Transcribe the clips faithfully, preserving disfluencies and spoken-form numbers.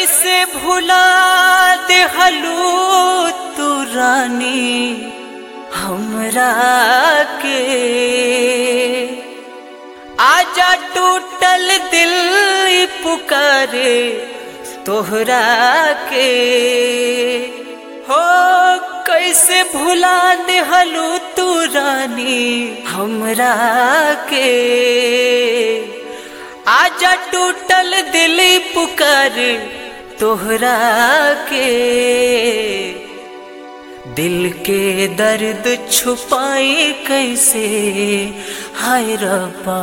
कैसे भुला देहलू तू रानी हमरा के। आजा टूटल दिल पुकारे तोहरा के। हो कैसे भुला देहलू तू रानी हमरा के। आजा टूटल दिल पुकारे तोहरा के। दिल के दर्द छुपाए कैसे हाय रब्बा।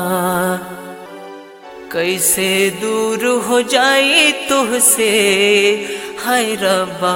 कैसे दूर हो जाए तुझसे हाय रब्बा।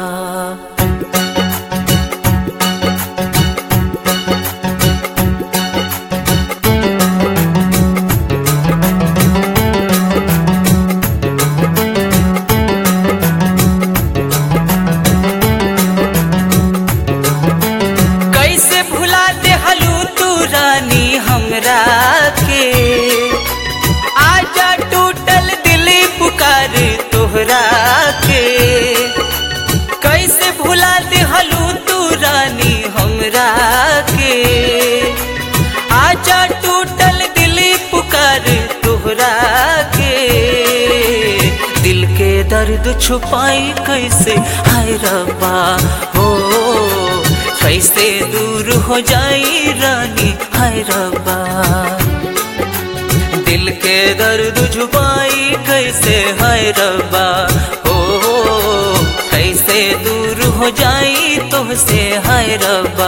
हमरा के आजा टूटल दिल पुकारे तोहरा के। कैसे भुला देहलू तू रानी हमरा के। आजा टूटल दिल पुकारे तोहरा के। दिल के दर्द छुपाई कैसे हाय रब्बा। हो कैसे दूर हो जाई रानी हाय रब्बा। दिल के दर्द छुपाई कैसे हाय रब्बा। ओ कैसे दूर हो जाई तुझसे हाय रब्बा।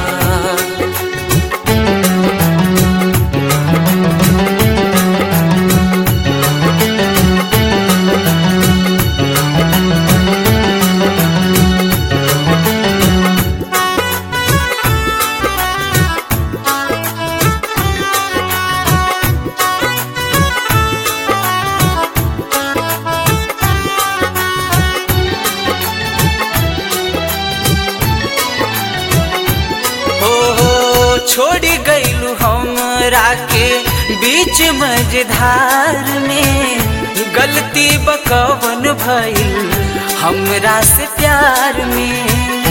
छोड़ गईलू हमरा के बीच मझधार में। गलती बकवन भइल हमरा से प्यार में।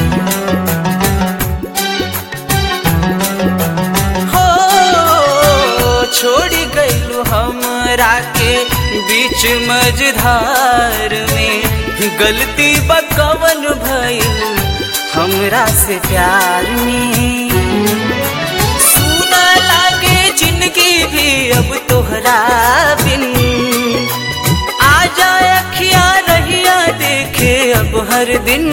हो छोड़ गईलू हमरा के बीच मझधार में। गलती बकवन भइल हमरा से प्यार में। जिंदगी भी अब तोहरा बिन। आजा अखियां रहिया देखे अब हर दिन।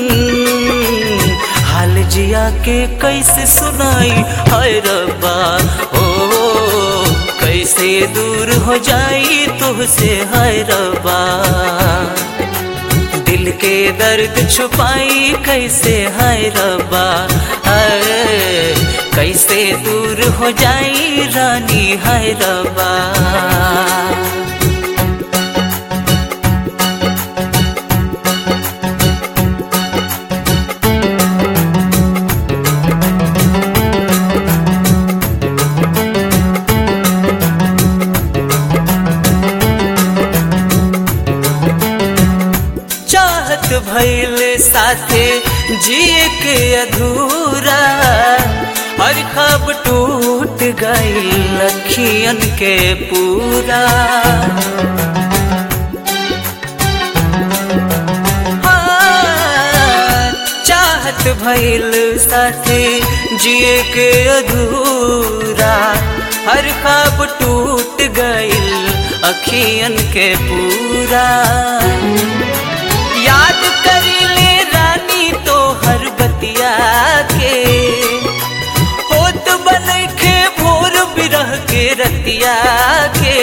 हाल जिया के कैसे सुनाई हाय रब्बा। ओ कैसे दूर हो जाई तुझसे हाय रब्बा। दिल के दर्द छुपाई कैसे हाय रब्बा। कैसे दूर हो जाई रानी हाय रब्बा। चाहत भइल साथे जिए के अधूरा। हर ख्वाब टूट गई अखियन के पूरा। हाँ, चाहत भइल साथे जिए के अधूरा। हर ख्वाब टूट गई अखियन के पूरा। याद करी ले रानी तो हर बतिया के। होत बनखे भोर बिरह के रतिया के।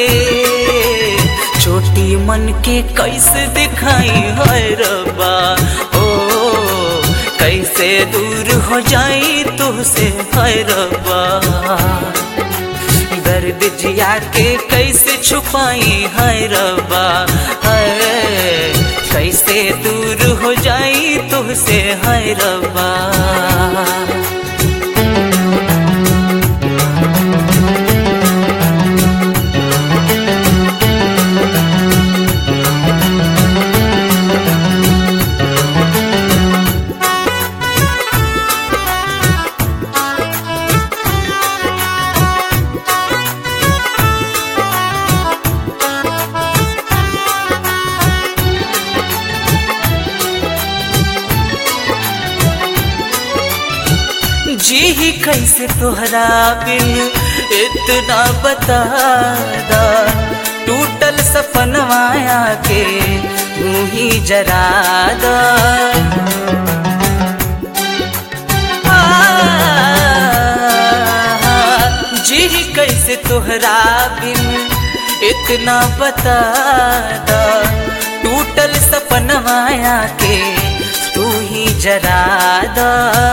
छोटी मन के कैसे दिखाई हाय रब्बा। ओ कैसे दूर हो जाई तुझसे हाय रब्बा। दर्द जिया के कैसे छुपाई हाय रब्बा। कैसे दूर हो जाई तुझसे हाय रब्बा। कैसे तोहरा बिन इतना बता दा, टूटल सपनवा के तू ही जरा दा। जी कैसे तोहरा बिन इतना बता दा, टूटल सपनवा के तू ही जरा दा।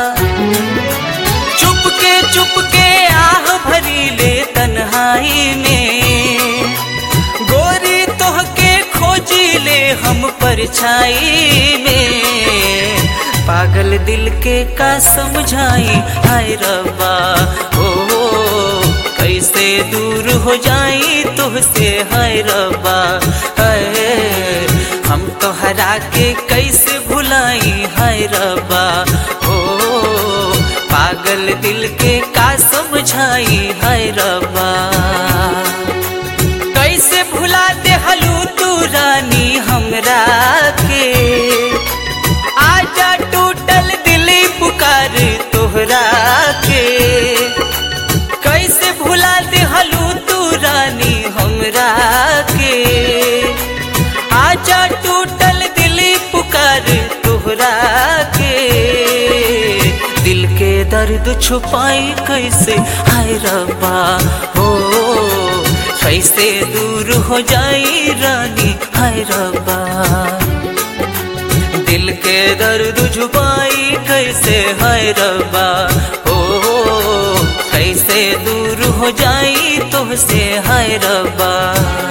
चुपके चुपके आह भरी ले तन्हाई में, गोरी तोहके खोजी ले हम परछाई में। पागल दिल के का समझाई हाय रब्बा, ओ कैसे दूर हो जाई तुझसे हाय रब्बा। हम तो हरा के कैसे भुलाई हाय रब्बा, ओ पागल दिल के का समझाई हाय रब्बा। कैसे भुला दे हलू तू रानी हमरा के, आजा टूटल दिल पुकार तोहरा के। कैसे भुला दे हलू तू रानी हमरा के, आजा टूटल दिल पुकार तोहरा के। दिल के दर्द छुपाई कैसे हाय रब्बा, हो कैसे दूर हो जाई रानी हाय रब्बा। दिल के दर्द छुपाई कैसे हाय रब्बा, हो कैसे दूर हो जाई तुझसे हाय रब्बा।